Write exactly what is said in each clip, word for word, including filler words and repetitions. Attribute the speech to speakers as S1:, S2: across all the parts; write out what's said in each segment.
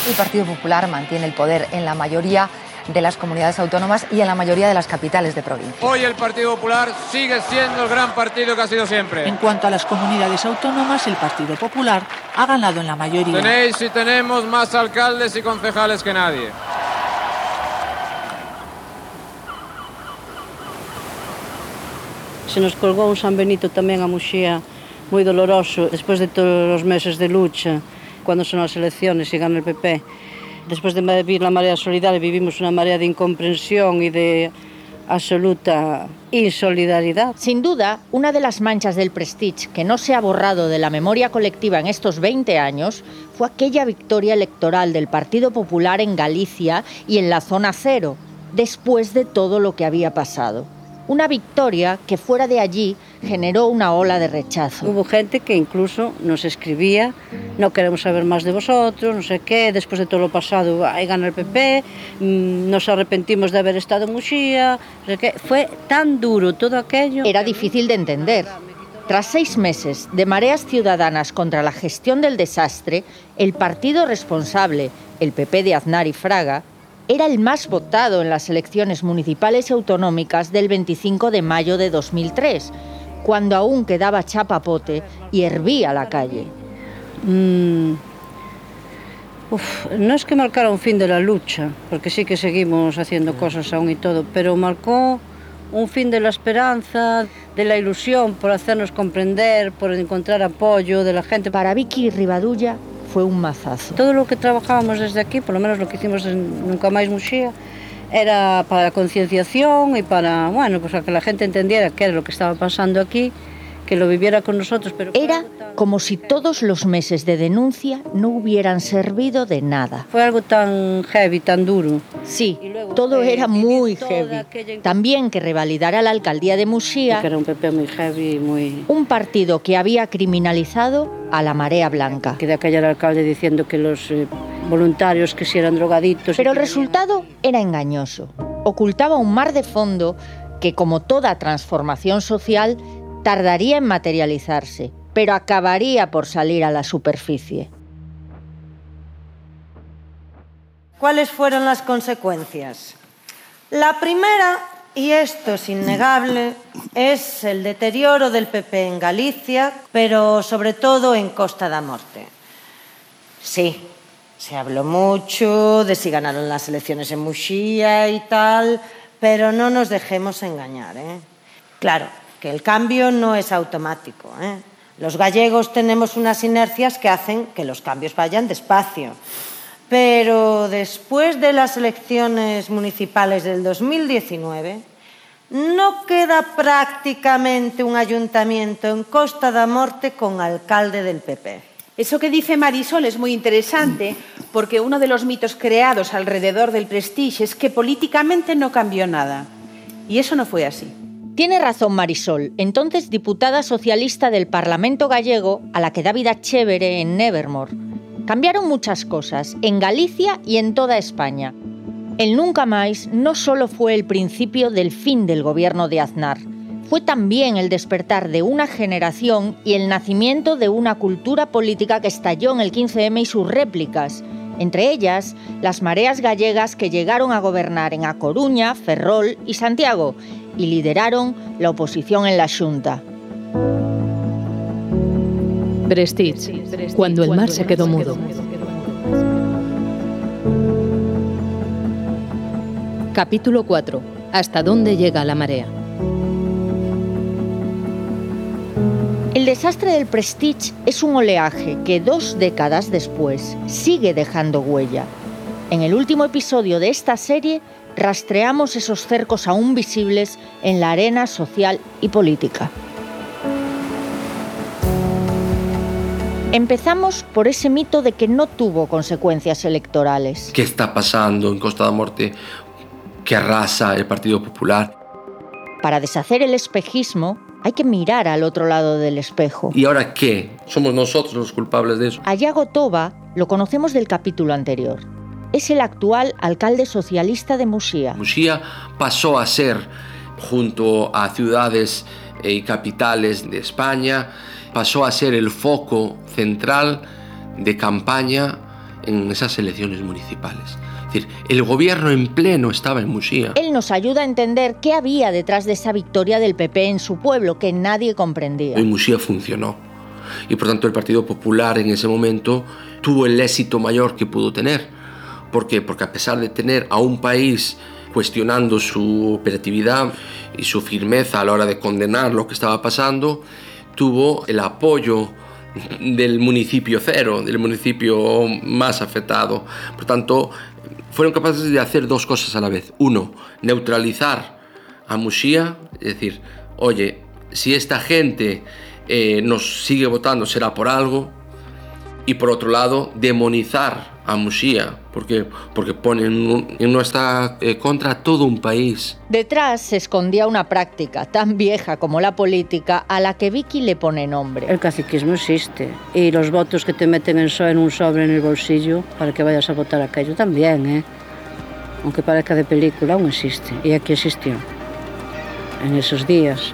S1: El Partido Popular mantiene el poder en la mayoría de las comunidades autónomas y en la mayoría de las capitales de provincia.
S2: Hoy el Partido Popular sigue siendo el gran partido que ha sido siempre.
S3: En cuanto a las comunidades autónomas, el Partido Popular ha ganado en la mayoría.
S2: Tenéis y tenemos más alcaldes y concejales que nadie.
S4: Se nos colgou un San Benito tamén a Muxía moi doloroso, despois de todos os meses de lucha, cando son as elecciones e gana el P P. Despois de vivir la marea solidaria, vivimos una marea de incomprensión y de absoluta insolidaridad.
S5: Sin duda, una de las manchas del Prestige que no se ha borrado de la memoria colectiva en estos veinte años fue aquella victoria electoral del Partido Popular en Galicia y en la zona cero, después de todo lo que había pasado. Una victoria que fuera de allí generó una ola de rechazo.
S4: Hubo gente que incluso nos escribía: no queremos saber más de vosotros, no sé qué, después de todo lo pasado, ahí gana el P P, mmm, nos arrepentimos de haber estado en Muxía, no sé qué. Fue tan duro todo aquello.
S5: Era difícil de entender. Tras seis meses de mareas ciudadanas contra la gestión del desastre, el partido responsable, el P P de Aznar y Fraga, era el más votado en las elecciones municipales y autonómicas del veinticinco de mayo de dos mil tres, cuando aún quedaba chapapote y hervía la calle.
S4: Mm. Uf, no es que marcara un fin de la lucha, porque sí que seguimos haciendo cosas aún y todo, pero marcó un fin de la esperanza, de la ilusión por hacernos comprender, por encontrar apoyo de la gente.
S5: Para Vicky Rivadulla fue un mazazo.
S4: Todo lo que trabajábamos desde aquí, por lo menos lo que hicimos en Nunca Máis Muxía, era para la concienciación y para, bueno, pues a que la gente entendiera qué era lo que estaba pasando aquí, que lo viviera con nosotros. Pero
S5: era como si todos los meses de denuncia no hubieran servido de nada.
S4: Fue algo tan heavy, tan duro.
S5: Sí, todo eh, era muy heavy. Aquella... También que revalidara la alcaldía de Muxía.
S4: Que era un P P muy heavy, muy...
S5: Un partido que había criminalizado a la Marea Blanca.
S4: Que de aquella era el alcalde diciendo que los eh, voluntarios que si eran drogaditos...
S5: Pero el resultado era engañoso. Ocultaba un mar de fondo que, como toda transformación social, tardaría en materializarse, pero acabaría por salir a la superficie.
S6: ¿Cuáles fueron las consecuencias? La primera, y esto es innegable, es el deterioro del P P en Galicia, pero sobre todo en Costa da Morte. Sí, se habló mucho de si ganaron las elecciones en Muxía y tal, pero no nos dejemos engañar, ¿eh? Claro, que el cambio no es automático, ¿eh? Los gallegos tenemos unas inercias que hacen que los cambios vayan despacio. Pero después de las elecciones municipales del dos mil diecinueve, no queda prácticamente un ayuntamiento en Costa da Morte con alcalde del P P.
S7: Eso que dice Marisol es muy interesante, porque uno de los mitos creados alrededor del Prestige es que políticamente no cambió nada. Y eso no fue así.
S5: Tiene razón Marisol, entonces diputada socialista del Parlamento gallego, a la que da vida chévere en Nevermore. Cambiaron muchas cosas, en Galicia y en toda España. El Nunca Máis no solo fue el principio del fin del gobierno de Aznar, fue también el despertar de una generación y el nacimiento de una cultura política que estalló en el quince eme y sus réplicas, entre ellas las mareas gallegas que llegaron a gobernar en A Coruña, Ferrol y Santiago, y lideraron la oposición en la Xunta.
S8: Prestige, cuando el mar se quedó mudo. Capítulo cuatro. ¿Hasta dónde llega la marea?
S5: El desastre del Prestige es un oleaje que dos décadas después sigue dejando huella. En el último episodio de esta serie rastreamos esos cercos aún visibles en la arena social y política. Empezamos por ese mito de que no tuvo consecuencias electorales.
S9: ¿Qué está pasando en Costa da Morte que arrasa el Partido Popular?
S5: Para deshacer el espejismo, hay que mirar al otro lado del espejo.
S9: ¿Y ahora qué? ¿Somos nosotros los culpables de eso?
S5: A Iago Toba lo conocemos del capítulo anterior. Es el actual alcalde socialista de Muxía.
S9: Muxía pasó a ser, junto a ciudades y capitales de España, pasó a ser el foco central de campaña en esas elecciones municipales. Es decir, el gobierno en pleno estaba en Muxía.
S5: Él nos ayuda a entender qué había detrás de esa victoria del P P en su pueblo, que nadie comprendía.
S9: En Muxía funcionó. Y por tanto el Partido Popular en ese momento tuvo el éxito mayor que pudo tener. ¿Por qué? Porque a pesar de tener a un país cuestionando su operatividad y su firmeza a la hora de condenar lo que estaba pasando, tuvo el apoyo del municipio cero, del municipio más afectado. Por tanto, fueron capaces de hacer dos cosas a la vez. Uno, neutralizar a Muxía, es decir, oye, si esta gente eh, nos sigue votando será por algo. Y por otro lado, demonizar a Muxía, porque, porque ponen en nuestra eh, contra todo un país.
S5: Detrás se escondía una práctica tan vieja como la política a la que Vicky le pone nombre.
S4: El caciquismo existe y los votos que te meten en, so en un sobre en el bolsillo para que vayas a votar aquello también, ¿eh? Aunque parezca de película, aún existe y aquí existió en esos días.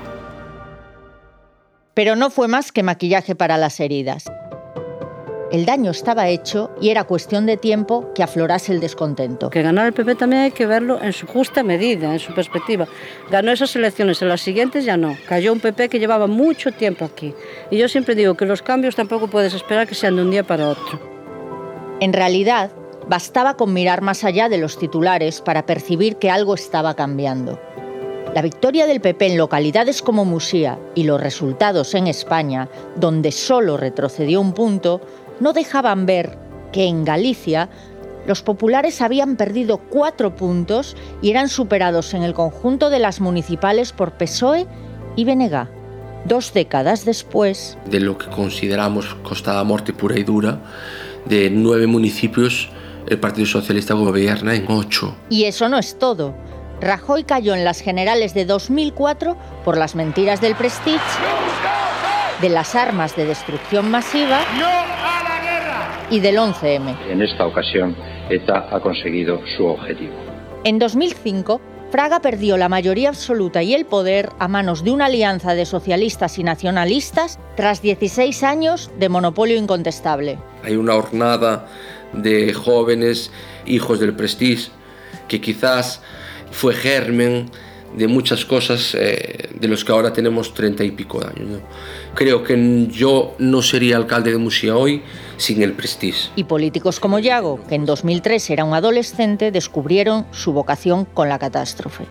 S5: Pero no fue más que maquillaje para las heridas. El daño estaba hecho y era cuestión de tiempo que aflorase el descontento.
S4: Que ganar el P P también hay que verlo en su justa medida, en su perspectiva. Ganó esas elecciones, en las siguientes ya no. Cayó un P P que llevaba mucho tiempo aquí. Y yo siempre digo que los cambios tampoco puedes esperar que sean de un día para otro.
S5: En realidad, bastaba con mirar más allá de los titulares para percibir que algo estaba cambiando. La victoria del P P en localidades como Muxía y los resultados en España, donde solo retrocedió un punto, no dejaban ver que en Galicia los populares habían perdido cuatro puntos y eran superados en el conjunto de las municipales por P S O E y B N G. Dos décadas después...
S9: De lo que consideramos Costa da Morte pura y dura, de nueve municipios, el Partido Socialista gobierna en ocho.
S5: Y eso no es todo. Rajoy cayó en las generales de dos mil cuatro por las mentiras del Prestige, de las armas de destrucción masiva y del once eme.
S10: En esta ocasión, ETA ha conseguido su objetivo.
S5: En dos mil cinco, Fraga perdió la mayoría absoluta y el poder a manos de una alianza de socialistas y nacionalistas tras dieciséis años de monopolio incontestable.
S9: Hay una hornada de jóvenes, hijos del Prestige, que quizás fue germen de muchas cosas eh, de los que ahora tenemos treinta y pico de años, ¿no? Creo que yo no sería alcalde de Muxía hoy sin el Prestige.
S5: Y políticos como Yago, que en dos mil tres era un adolescente, descubrieron su vocación con la catástrofe.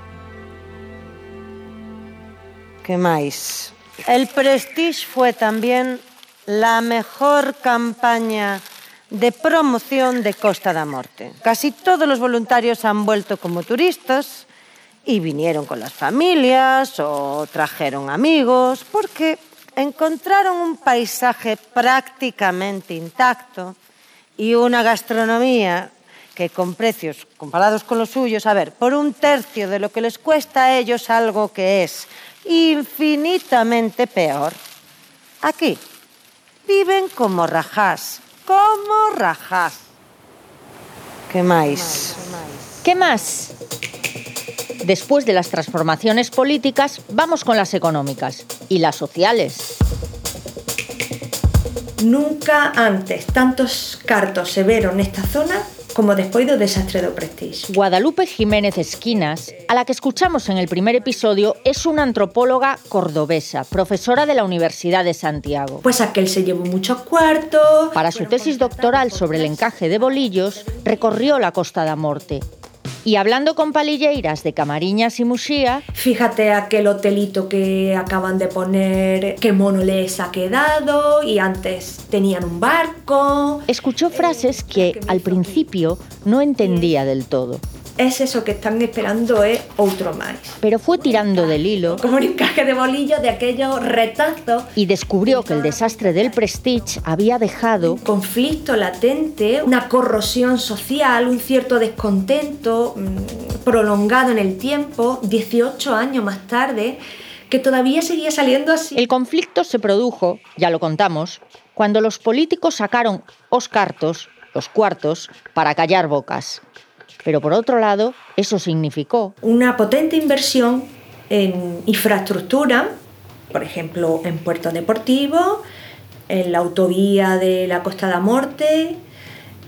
S6: ¿Qué más? El Prestige fue también la mejor campaña de promoción de Costa da Morte. Casi todos los voluntarios han vuelto como turistas y vinieron con las familias o trajeron amigos porque encontraron un paisaje prácticamente intacto y una gastronomía que con precios comparados con los suyos, a ver, por un tercio de lo que les cuesta a ellos algo que es infinitamente peor. Aquí viven como rajás, como rajás. ¿Qué más?
S5: ¿Qué más? Después de las transformaciones políticas, vamos con las económicas y las sociales.
S11: Nunca antes tantos cartos se veron nesta zona como despois do desastre do Prestige.
S5: Guadalupe Jiménez Esquinas, a la que escuchamos en el primer episodio, es una antropóloga cordobesa, profesora de la Universidad de Santiago.
S11: Pues aquel se llevó muchos cuartos.
S5: Para su tesis doctoral sobre el encaje de bolillos, recorrió la Costa da Morte. Y hablando con palilleiras de Camariñas y Muxía...
S11: Fíjate aquel hotelito que acaban de poner, qué mono les ha quedado, y antes tenían un barco...
S5: Escuchó frases que al principio no entendía del todo.
S11: Es eso que están esperando, es outro máis.
S5: Pero fue tirando del hilo...
S11: Como un encaje de bolillo de aquellos retazos...
S5: Y descubrió que el desastre del Prestige había dejado...
S11: Un conflicto latente, una corrosión social, un cierto descontento mmm, prolongado en el tiempo, dieciocho años más tarde, que todavía seguía saliendo así.
S5: El conflicto se produjo, ya lo contamos, cuando los políticos sacaron os cartos, los cuartos, para callar bocas. Pero por otro lado, eso significó
S11: una potente inversión en infraestructura, por ejemplo, en puertos deportivos, en la autovía de la Costa da Morte,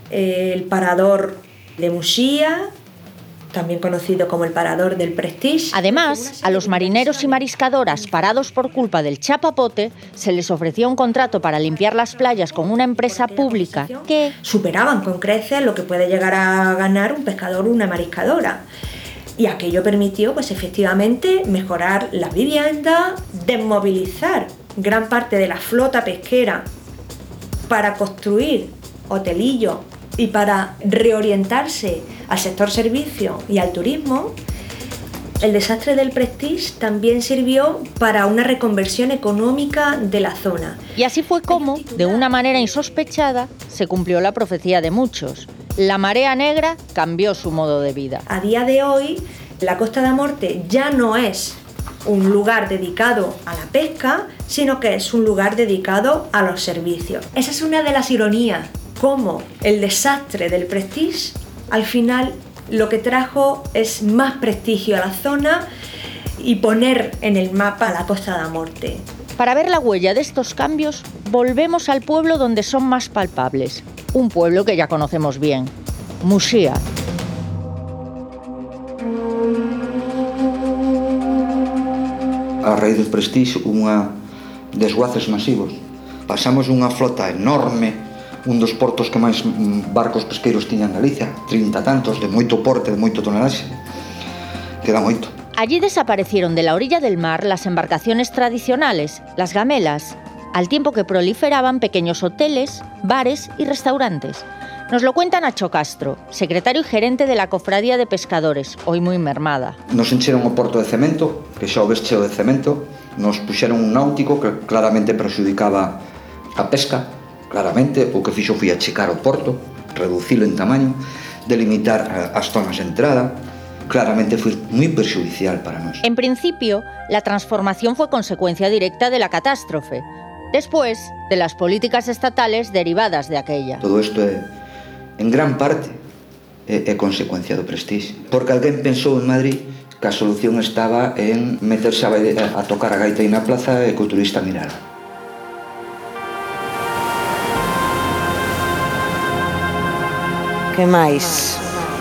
S11: eh, el parador de Muxía, también conocido como el parador del Prestige.
S5: Además, a los marineros y mariscadoras parados por culpa del chapapote se les ofrecía un contrato para limpiar las playas con una empresa pública que
S11: superaban con creces lo que puede llegar a ganar un pescador o una mariscadora. Y aquello permitió, pues efectivamente, mejorar las viviendas, desmovilizar gran parte de la flota pesquera para construir hotelillos y para reorientarse al sector servicio y al turismo. El desastre del Prestige también sirvió para una reconversión económica de la zona.
S5: Y así fue como, de una manera insospechada, se cumplió la profecía de muchos. La marea negra cambió su modo de vida.
S11: A día de hoy, la Costa da Morte ya no es un lugar dedicado a la pesca, sino que es un lugar dedicado a los servicios. Esa es una de las ironías, cómo el desastre del Prestige al final lo que trajo es más prestigio a la zona y poner en el mapa la Costa da Morte.
S5: Para ver la huella de estos cambios, volvemos al pueblo donde son más palpables. Un pueblo que ya conocemos bien, Muxía.
S12: A raíz do Prestige, unha desguaces masivos. Pasamos unha flota enorme, un dos portos que máis barcos pesqueiros tiña en Galicia, trinta tantos, de moito porte, de moito tonelaxe. Queda moito.
S5: Allí desaparecieron de la orilla del mar las embarcaciones tradicionales, las gamelas, al tiempo que proliferaban pequeños hoteles, bares y restaurantes. Nos lo cuenta Nacho Castro, secretario y gerente de la Cofradía de Pescadores, hoy muy mermada.
S12: Nos encheron o porto de cemento, que xa o ves cheo de cemento, nos puxeron un náutico que claramente perxudicaba a pesca, claramente o que fixo foi achicar o porto, reducilo en tamaño, delimitar as zonas de entrada. Claramente foi moi perxudicial para nós.
S5: En principio, la transformación fue consecuencia directa de la catástrofe, después de las políticas estatales derivadas de aquella.
S12: Todo isto é, en gran parte, é, é consecuencia do Prestige, porque alguén pensou en Madrid que a solución estaba en meterse a, a tocar a gaita aí na plaza e que o turista mirara.
S6: Que máis?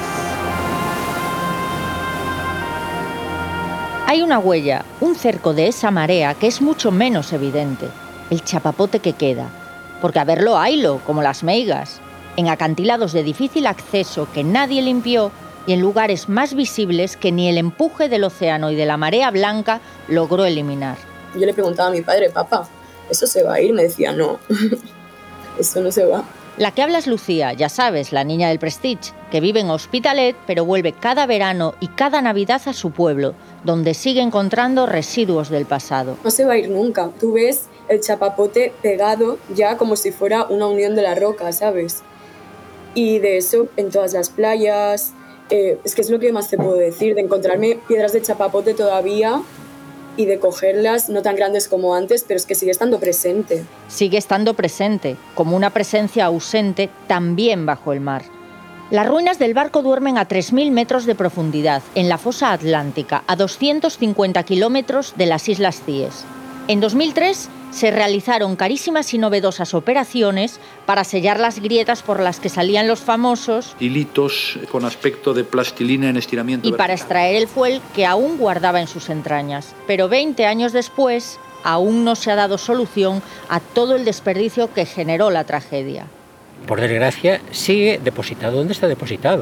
S5: Hay una huella, un cerco de esa marea que es mucho menos evidente, el chapapote que queda, porque a verlo haylo, como las meigas, en acantilados de difícil acceso que nadie limpió y en lugares más visibles que ni el empuje del océano y de la marea blanca logró eliminar.
S13: Yo le preguntaba a mi padre, papá, ¿eso se va a ir? Me decía, no, eso no se va.
S5: La que habla es Lucía, ya sabes, la niña del Prestige, que vive en Hospitalet, pero vuelve cada verano y cada Navidad a su pueblo, donde sigue encontrando residuos del pasado.
S13: No se va a ir nunca. Tú ves el chapapote pegado ya como si fuera una unión de la roca, ¿sabes? Y de eso en todas las playas, eh, es que es lo que más te puedo decir, de encontrarme piedras de chapapote todavía y de cogerlas, no tan grandes como antes, pero es que sigue estando presente.
S5: Sigue estando presente, como una presencia ausente también bajo el mar. Las ruinas del barco duermen a tres mil metros de profundidad, en la fosa atlántica, a doscientos cincuenta kilómetros de las Islas Cíes. En dos mil tres se realizaron carísimas y novedosas operaciones para sellar las grietas por las que salían los famosos
S14: hilitos con aspecto de plastilina en estiramiento
S5: y para extraer el fuel que aún guardaba en sus entrañas. Pero veinte años después, aún no se ha dado solución a todo el desperdicio que generó la tragedia.
S15: Por desgracia, sigue depositado. ¿Dónde está depositado?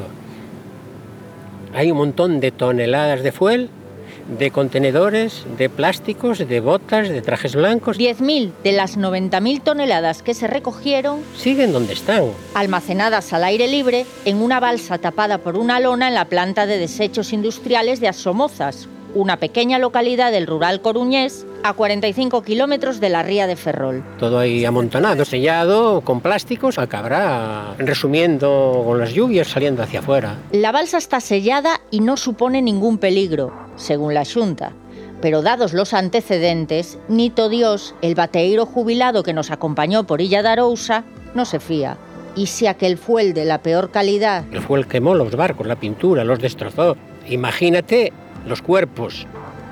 S15: Hay un montón de toneladas de fuel, de contenedores, de plásticos, de botas, de trajes blancos.
S5: diez mil de las noventa mil toneladas que se recogieron
S15: siguen donde están,
S5: almacenadas al aire libre en una balsa tapada por una lona en la planta de desechos industriales de Asomozas, una pequeña localidad del rural coruñés a cuarenta y cinco kilómetros de la ría de Ferrol.
S15: Todo ahí amontonado, sellado, con plásticos, acabará resumiendo con las lluvias saliendo hacia afuera.
S5: La balsa está sellada y no supone ningún peligro, según la Xunta. Pero dados los antecedentes, Nito Dios, el bateeiro jubilado que nos acompañó por Illa de Arousa, no se fía. ¿Y si aquel fuel de la peor calidad?
S15: El fuel quemó los barcos, la pintura, los destrozó. Imagínate los cuerpos.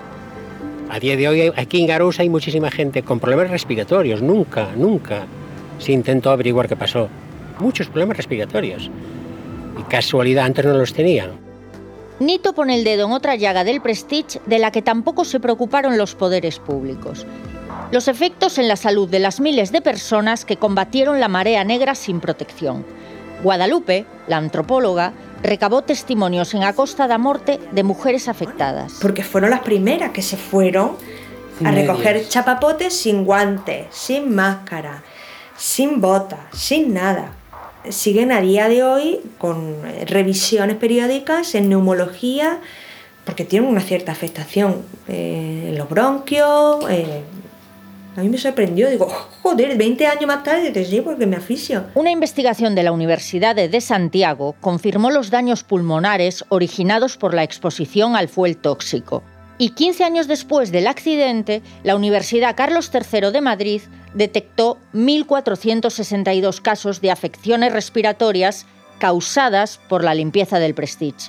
S15: A día de hoy aquí en Arousa hay muchísima gente con problemas respiratorios. Nunca, nunca se intentó averiguar qué pasó. muchos problemas respiratorios. Y casualidad, antes no los tenían.
S5: Nito pone el dedo en otra llaga del Prestige de la que tampoco se preocuparon los poderes públicos. Los efectos en la salud de las miles de personas que combatieron la marea negra sin protección. Guadalupe, la antropóloga, recabó testimonios en A Costa da Morte de mujeres afectadas.
S11: Porque fueron las primeras que se fueron a recoger chapapotes sin guantes, sin máscara, sin botas, sin nada. Siguen a día de hoy con revisiones periódicas en neumología porque tienen una cierta afectación eh, en los bronquios. Eh, a mí me sorprendió, digo, joder, veinte años más tarde, te sí, porque me asfixio.
S5: Una investigación de la Universidad de Santiago confirmó los daños pulmonares originados por la exposición al fuel tóxico. Y quince años después del accidente, la Universidad Carlos tercero de Madrid detectó mil cuatrocientos sesenta y dos casos de afecciones respiratorias causadas por la limpieza del Prestige.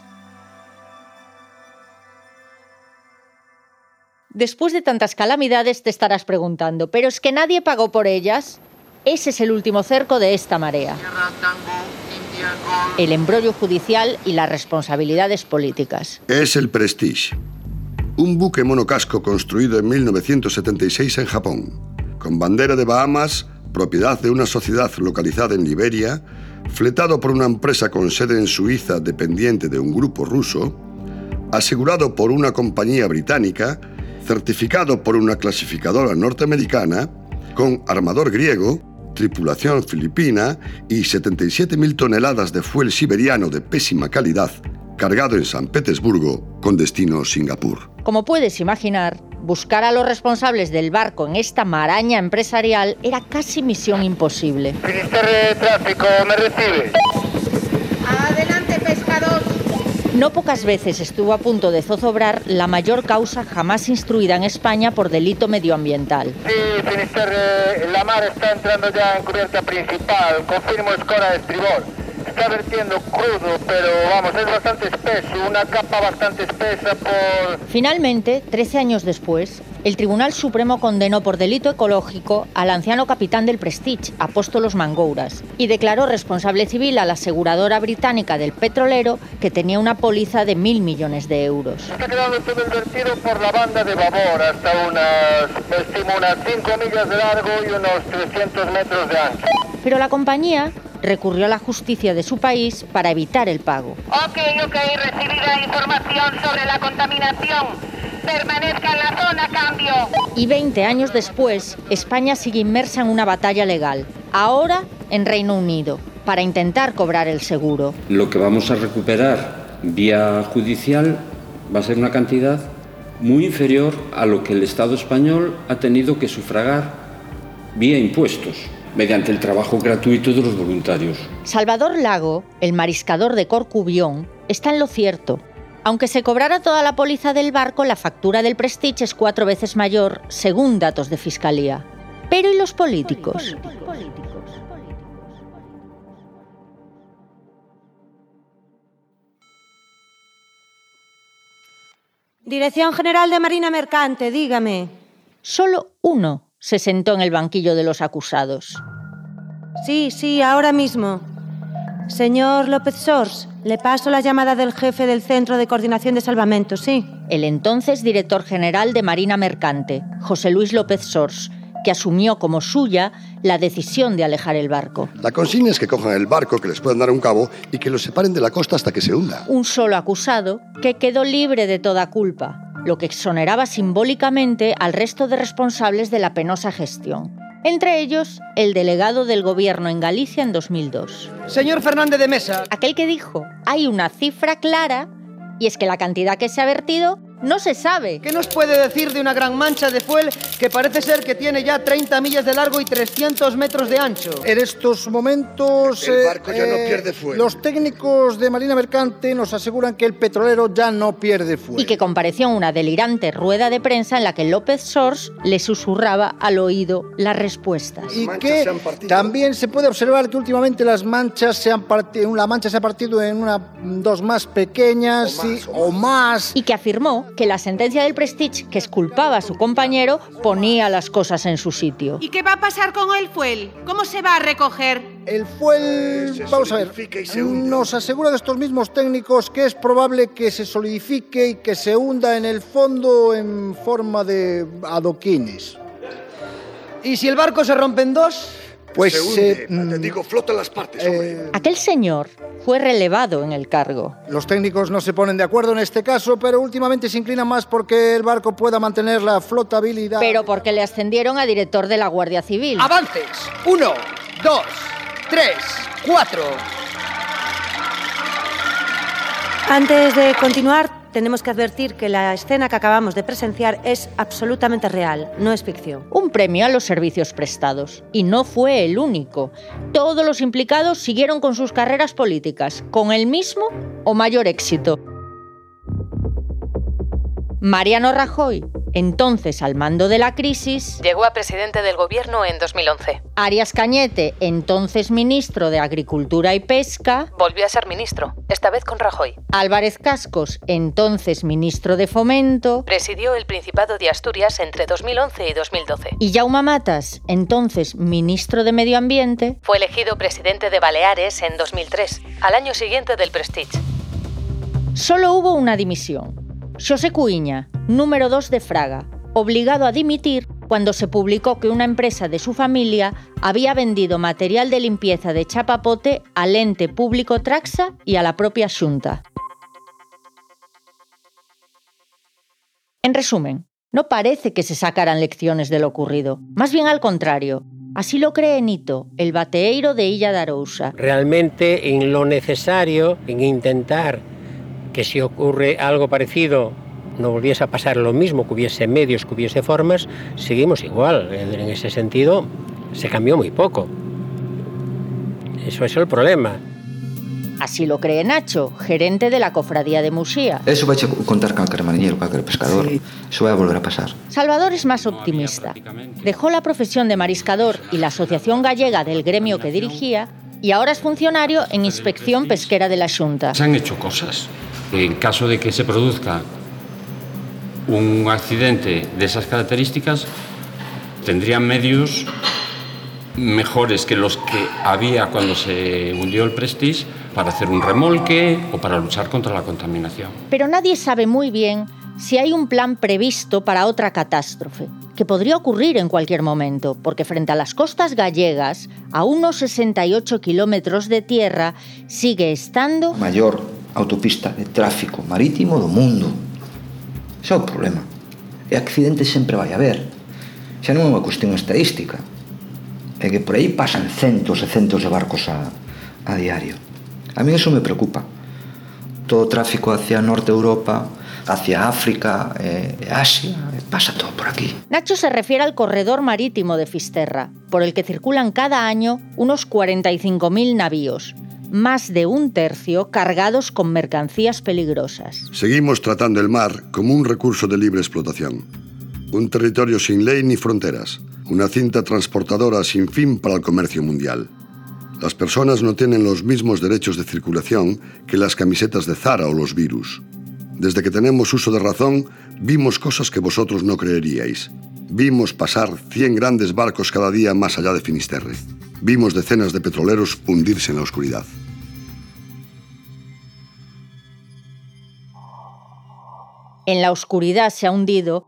S5: Después de tantas calamidades te estarás preguntando, ¿pero es que nadie pagó por ellas? Ese es el último cerco de esta marea. El embrollo judicial y las responsabilidades políticas.
S16: Es el Prestige, un buque monocasco construido en mil novecientos setenta y seis en Japón, con bandera de Bahamas, propiedad de una sociedad localizada en Liberia, fletado por una empresa con sede en Suiza dependiente de un grupo ruso, asegurado por una compañía británica, certificado por una clasificadora norteamericana, con armador griego, tripulación filipina y setenta y siete mil toneladas de fuel siberiano de pésima calidad, cargado en San Petersburgo con destino Singapur.
S5: Como puedes imaginar, buscar a los responsables del barco en esta maraña empresarial era casi misión imposible.
S17: Ministerio de Tráfico, ¿me recibe?
S7: Adelante, pescador.
S5: No pocas veces estuvo a punto de zozobrar la mayor causa jamás instruida en España por delito medioambiental.
S17: Sí, Finisterre, la mar está entrando ya en cubierta principal. Confirmo escora de estribor. Está vertiendo crudo, pero vamos, es bastante espeso, una capa bastante espesa por...
S5: Finalmente, trece años después, el Tribunal Supremo condenó por delito ecológico al anciano capitán del Prestige, Apóstolos Mangouras, y declaró responsable civil a la aseguradora británica del petrolero que tenía una póliza de mil millones de euros.
S17: Está quedando todo el vertido por la banda de babor hasta unas, estimo, unas cinco millas de largo y unos trescientos metros de ancho.
S5: Pero la compañía recurrió a la justicia de su país para evitar el pago.
S18: Ok, ok, recibida información sobre la contaminación. Permanezca en la zona, cambio.
S5: Y veinte años después, España sigue inmersa en una batalla legal, ahora en Reino Unido, para intentar cobrar el seguro.
S10: Lo que vamos a recuperar vía judicial va a ser una cantidad muy inferior a lo que el Estado español ha tenido que sufragar vía impuestos, mediante el trabajo gratuito de los voluntarios.
S5: Salvador Lago, el mariscador de Corcubión, está en lo cierto. Aunque se cobrara toda la póliza del barco, la factura del Prestige es cuatro veces mayor, según datos de Fiscalía. Pero ¿y los políticos?
S6: Dirección General de Marina Mercante, dígame.
S5: Solo uno se sentó en el banquillo de los acusados.
S6: Sí, sí, ahora mismo. Señor López Sors, le paso la llamada del jefe del Centro de Coordinación de Salvamento, sí.
S5: El entonces director general de Marina Mercante, José Luis López Sors, que asumió como suya la decisión de alejar el barco.
S16: La consigna es que cojan el barco, que les puedan dar un cabo y que lo separen de la costa hasta que se hunda.
S5: Un solo acusado que quedó libre de toda culpa, lo que exoneraba simbólicamente al resto de responsables de la penosa gestión. Entre ellos, el delegado del gobierno en Galicia en dos mil dos.
S19: Señor Fernández de Mesa.
S5: Aquel que dijo, hay una cifra clara, y es que la cantidad que se ha vertido no se sabe.
S19: ¿Qué nos puede decir de una gran mancha de fuel que parece ser que tiene ya treinta millas de largo y trescientos metros de ancho?
S20: En estos momentos...
S16: El barco eh, ya no pierde fuel.
S20: Los técnicos de Marina Mercante nos aseguran que el petrolero ya no pierde fuel.
S5: Y que compareció en una delirante rueda de prensa en la que López Sors le susurraba al oído las respuestas.
S20: Y que también se puede observar que últimamente las manchas se han partido, la mancha se ha partido en una, dos más pequeñas o más, y, o más.
S5: Y que afirmó que la sentencia del Prestige, que exculpaba a su compañero, ponía las cosas en su sitio.
S7: ¿Y qué va a pasar con el fuel? ¿Cómo se va a recoger?
S20: El fuel, vamos a ver, nos aseguran estos mismos técnicos que es probable que se solidifique y que se hunda en el fondo en forma de adoquines.
S19: ¿Y si el barco se rompe en dos?
S16: Pues se hunde, eh, te digo, flotan las partes, hombre.
S5: Eh, Aquel señor fue relevado en el cargo.
S20: Los técnicos no se ponen de acuerdo en este caso, pero últimamente se inclinan más porque el barco pueda mantener la flotabilidad.
S5: Pero porque le ascendieron a director de la Guardia Civil.
S19: ¡Avances! Uno, dos, tres, cuatro.
S6: Antes de continuar, tenemos que advertir que la escena que acabamos de presenciar es absolutamente real, no es ficción.
S5: Un premio a los servicios prestados. Y no fue el único. Todos los implicados siguieron con sus carreras políticas, con el mismo o mayor éxito. Mariano Rajoy, entonces al mando de la crisis,
S21: llegó a presidente del gobierno en dos mil once.
S5: Arias Cañete, entonces ministro de Agricultura y Pesca,
S21: volvió a ser ministro, esta vez con Rajoy.
S5: Álvarez Cascos, entonces ministro de Fomento,
S21: presidió el Principado de Asturias entre dos mil once y dos mil doce.
S5: Y Jaume Matas, entonces ministro de Medio Ambiente,
S21: fue elegido presidente de Baleares en dos mil tres, al año siguiente del Prestige.
S5: Solo hubo una dimisión. Xosé Cuíña, número dos de Fraga, obligado a dimitir cuando se publicó que una empresa de su familia había vendido material de limpieza de chapapote al ente público Traxa y a la propia Xunta. En resumen, no parece que se sacaran lecciones de lo ocurrido, más bien al contrario. Así lo cree Nito, el bateeiro de Illa de Arousa.
S15: Realmente en lo necesario, en intentar que si ocurre algo parecido no volviese a pasar lo mismo, que hubiese medios, que hubiese formas, seguimos igual. En ese sentido, se cambió muy poco. Eso es el problema.
S5: Así lo cree Nacho, gerente de la cofradía de Muxía.
S12: Eso vai a contar calquer mariñeiro, calquer pescador. Sí. Eso vai a volver a pasar.
S5: Salvador es más optimista. Dejó la profesión de mariscador y la asociación gallega del gremio que dirigía y ahora es funcionario en Inspección Pesquera de la Xunta.
S10: Se han hecho cosas. En caso de que se produzca un accidente de esas características, tendrían medios mejores que los que había cuando se hundió el Prestige para hacer un remolque o para luchar contra la contaminación.
S5: Pero nadie sabe muy bien si hay un plan previsto para otra catástrofe, que podría ocurrir en cualquier momento, porque frente a las costas gallegas, a unos sesenta y ocho kilómetros de tierra, sigue estando...
S12: Mayor autopista de tráfico marítimo do mundo. Ese é o problema. E accidentes sempre vai haber. Xa non é unha cuestión estadística. É que por aí pasan centos e centos de barcos a, a diario. A mí eso me preocupa. Todo o tráfico hacia Norte Europa, hacia África e eh, Asia, pasa todo por aquí.
S5: Nacho se refiere al corredor marítimo de Fisterra, por el que circulan cada año unos cuarenta y cinco mil navíos. Más de un tercio cargados con mercancías peligrosas.
S16: Seguimos tratando el mar como un recurso de libre explotación. Un territorio sin ley ni fronteras. Una cinta transportadora sin fin para el comercio mundial. Las personas no tienen los mismos derechos de circulación que las camisetas de Zara o los virus. Desde que tenemos uso de razón, vimos cosas que vosotros no creeríais. Vimos pasar cien grandes barcos cada día más allá de Finisterre. Vimos decenas de petroleros hundirse en la oscuridad.
S5: En la oscuridad se ha hundido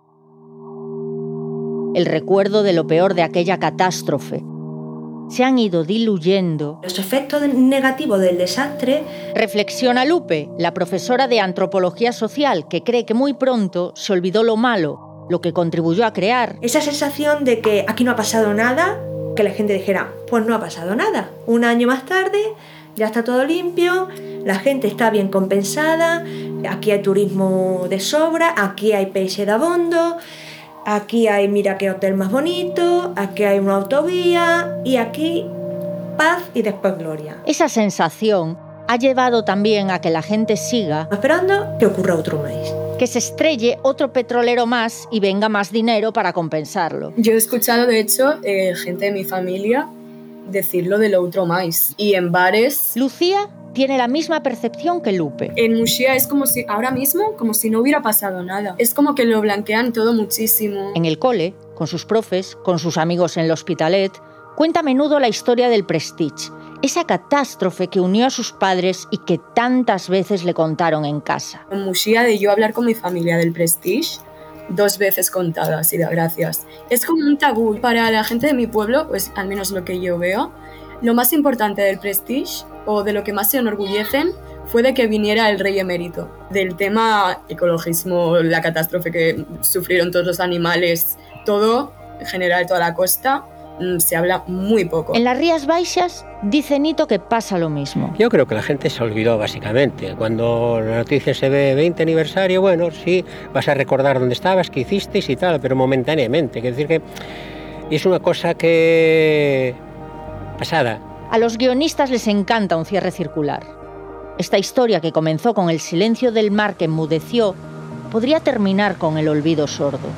S5: el recuerdo de lo peor de aquella catástrofe. Se han ido diluyendo
S11: los efectos negativos del desastre.
S5: Reflexiona Lupe, la profesora de Antropología Social, que cree que muy pronto se olvidó lo malo, lo que contribuyó a crear
S11: esa sensación de que aquí no ha pasado nada, que la gente dijera, pues no ha pasado nada. Un año más tarde ya está todo limpio, la gente está bien compensada, aquí hay turismo de sobra, aquí hay peixe de abondo, aquí hay mira qué hotel más bonito, aquí hay una autovía y aquí paz y después gloria.
S5: Esa sensación ha llevado también a que la gente siga
S11: esperando que ocurra otro mes.
S5: Que se estrelle otro petrolero más y venga más dinero para compensarlo.
S13: Yo he escuchado, de hecho, eh, gente de mi familia decirlo del otro más. Y en bares...
S5: Lucía tiene la misma percepción que Lupe.
S13: En Muxía es como si, ahora mismo, como si no hubiera pasado nada. Es como que lo blanquean todo muchísimo.
S5: En el cole, con sus profes, con sus amigos en el Hospitalet, cuenta a menudo la historia del Prestige esa catástrofe que unió a sus padres y que tantas veces le contaron en casa.
S13: En Muxía, de yo hablar con mi familia del Prestige, dos veces contadas y da gracias. Es como un tabú para la gente de mi pueblo, pues al menos lo que yo veo. Lo más importante del Prestige, o de lo que más se enorgullecen, fue de que viniera el rey emérito. Del tema ecologismo, la catástrofe que sufrieron todos los animales, todo, en general toda la costa, se habla muy poco.
S5: En las Rías Baixas dice Nito que pasa lo mismo.
S15: Yo creo que la gente se olvidó básicamente. Cuando la noticia se ve veinte aniversario, bueno, sí, vas a recordar dónde estabas, qué hicisteis y tal, pero momentáneamente. Es decir que es una cosa que... pasada.
S5: A los guionistas les encanta un cierre circular. Esta historia que comenzó con el silencio del mar que enmudeció, podría terminar con el olvido sordo.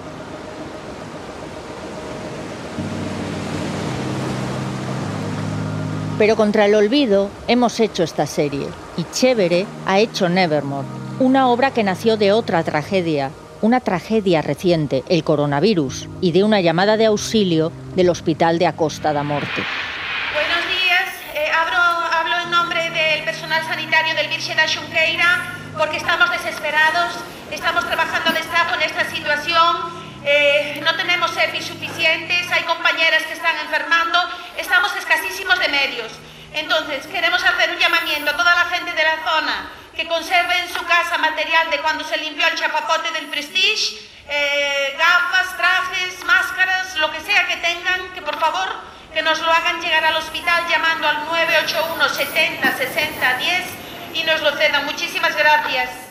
S5: Pero contra el olvido hemos hecho esta serie, y Chévere ha hecho Nevermore, una obra que nació de otra tragedia, una tragedia reciente, el coronavirus, y de una llamada de auxilio del Hospital de Acosta da Morte.
S18: Buenos días, eh, hablo, hablo en nombre del personal sanitario del Virxe da Xunqueira, porque estamos desesperados, estamos trabajando al estrapo en esta situación. Eh, no tenemos servicios suficientes, hay compañeras que están enfermando, estamos escasísimos de medios. Entonces, queremos hacer un llamamiento a toda la gente de la zona que conserve en su casa material de cuando se limpió el chapapote del Prestige, eh, gafas, trajes, máscaras, lo que sea que tengan, que por favor que nos lo hagan llegar al hospital llamando al nueve ocho uno setenta sesenta diez y nos lo cedan. Muchísimas gracias.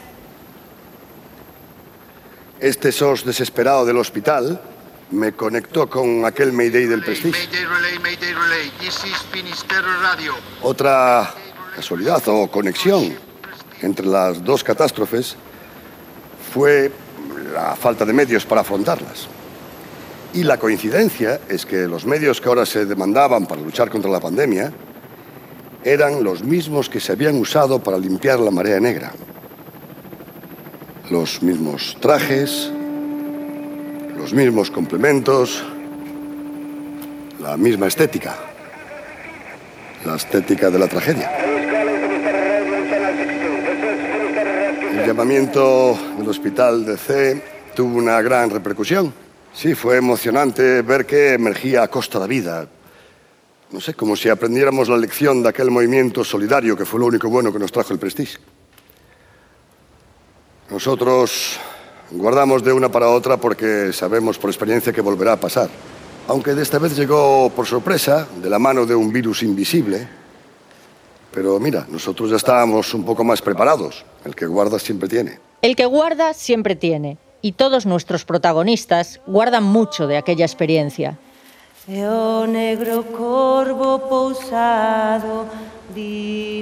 S16: Este sos desesperado del hospital me conectó con aquel Mayday del Prestige.
S17: Mayday relay, Mayday relay. This is Finisterre Radio.
S16: Otra casualidad o conexión entre las dos catástrofes fue la falta de medios para afrontarlas. Y la coincidencia es que los medios que ahora se demandaban para luchar contra la pandemia eran los mismos que se habían usado para limpiar la marea negra. Los mismos trajes, los mismos complementos, la misma estética, la estética de la tragedia. El llamamiento del hospital de C tuvo una gran repercusión. Sí, fue emocionante ver que emergía Acosta da Vida. No sé, como si aprendiéramos la lección de aquel movimiento solidario que fue lo único bueno que nos trajo el Prestige. Nosotros guardamos de una para otra porque sabemos por experiencia que volverá a pasar. Aunque de esta vez llegó por sorpresa, de la mano de un virus invisible. Pero mira, nosotros ya estábamos un poco más preparados. El que guarda siempre tiene.
S5: El que guarda siempre tiene. Y todos nuestros protagonistas guardan mucho de aquella experiencia.
S6: E o negro corvo pousado di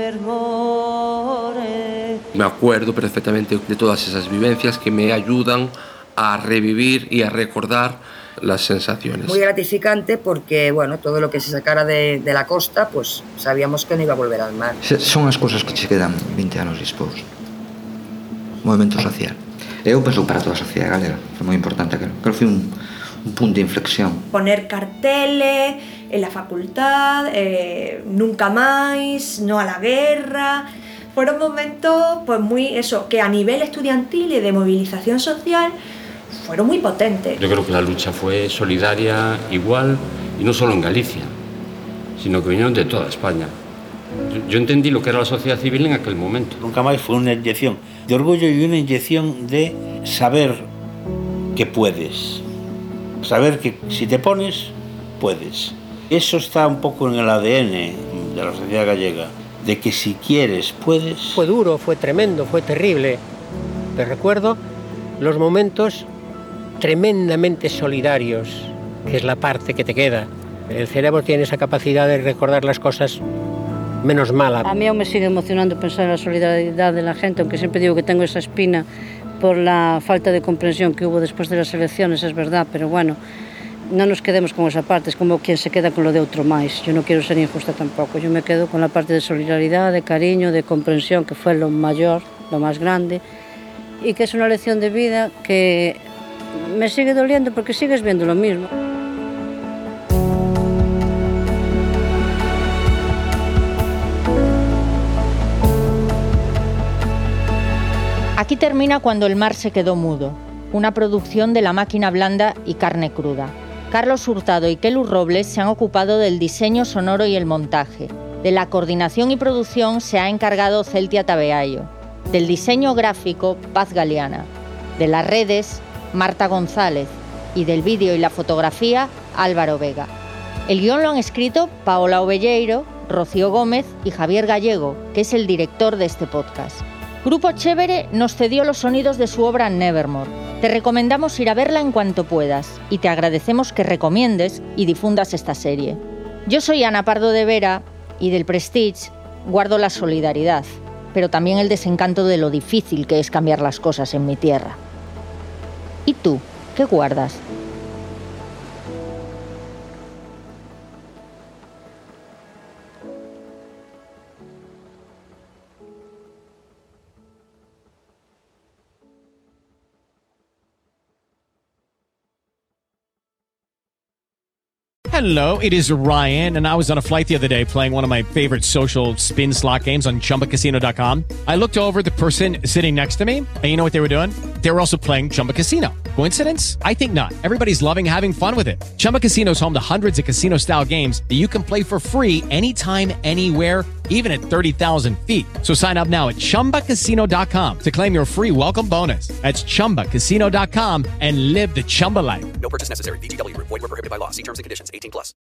S6: Nevermore.
S9: Me acuerdo perfectamente de todas esas vivencias que me ayudan a revivir y a recordar las sensaciones.
S1: Muy gratificante porque, bueno, todo lo que se sacara de, de la costa, pues sabíamos que no iba a volver al mar.
S12: Son as cousas que se quedan vinte anos despois. Movimento social. Eu penso para toda a sociedade galega. Foi moi importante aquilo. Pero foi un, un punto de inflexión.
S11: Poner carteles en la facultad, eh, nunca más, no a la guerra. Fueron momentos, pues muy, eso, que a nivel estudiantil y de movilización social fueron muy potentes.
S10: Yo creo que la lucha fue solidaria, igual, y no solo en Galicia, sino que vinieron de toda España. Yo entendí lo que era la sociedad civil en aquel momento.
S22: Nunca más fue una inyección de orgullo y una inyección de saber que puedes. Saber que si te pones, puedes. Eso está un poco en el A D N de la sociedad gallega, de que si quieres, puedes.
S15: Fue duro, fue tremendo, fue terrible. Te recuerdo los momentos tremendamente solidarios, que es la parte que te queda. El cerebro tiene esa capacidad de recordar las cosas menos malas.
S4: A mí aún me sigue emocionando pensar en la solidaridad de la gente, aunque siempre digo que tengo esa espina por la falta de comprensión que hubo después de las elecciones, es verdad, pero bueno, no nos quedemos con esa parte, es como quien se queda con lo de outro máis. Yo no quiero ser injusta tampoco, yo me quedo con la parte de solidaridad, de cariño, de comprensión, que fue lo mayor, lo más grande, y que es una lección de vida que me sigue doliendo porque sigues viendo lo mismo.
S5: Aquí termina Cuando el mar se quedó mudo, una producción de La Máquina Blanda y Carne Cruda. Carlos Hurtado y Kelu Robles se han ocupado del diseño sonoro y el montaje. De la coordinación y producción se ha encargado Celtia Tabeayo. Del diseño gráfico, Paz Galeana. De las redes, Marta González. Y del vídeo y la fotografía, Álvaro Vega. El guión lo han escrito Paola Ovelleiro, Rocío Gómez y Javier Gallego, que es el director de este podcast. Grupo Chévere nos cedió los sonidos de su obra Nevermore. Te recomendamos ir a verla en cuanto puedas y te agradecemos que recomiendes y difundas esta serie. Yo soy Ana Pardo de Vera y del Prestige guardo la solidaridad, pero también el desencanto de lo difícil que es cambiar las cosas en mi tierra. ¿Y tú, qué guardas?
S2: Hello, it is Ryan, and I was on a flight the other day playing one of my favorite social spin slot games on Chumba Casino dot com. I looked over at the person sitting next to me, and you know what they were doing? They were also playing Chumba Casino. Coincidence? I think not. Everybody's loving having fun with it. Chumba Casino is home to hundreds of casino-style games that you can play for free anytime, anywhere, even at thirty thousand feet. So sign up now at Chumba Casino dot com to claim your free welcome bonus. That's Chumba Casino dot com and live the Chumba life.
S3: No purchase necessary. V G W. Void where prohibited by law. See terms and conditions. eighteen plus.